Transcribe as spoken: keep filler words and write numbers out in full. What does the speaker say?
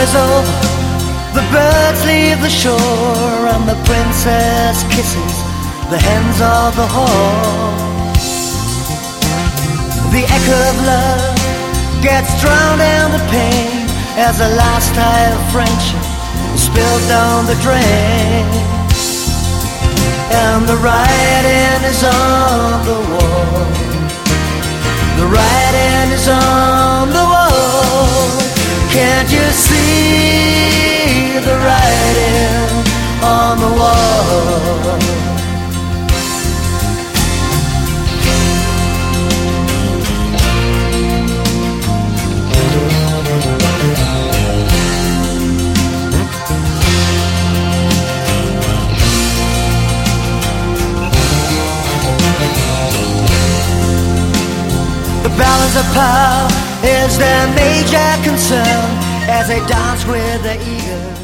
is over, the birds leave the shore, and the princess kisses the hens of the hall. The echo of love gets drowned in the pain as the last tide of friendship is spilled down the drain. And the writing is on the wall. The writing is on the wall. Can't you see the writing on the wall? The balance of power is their major concern as they dance with the eagles.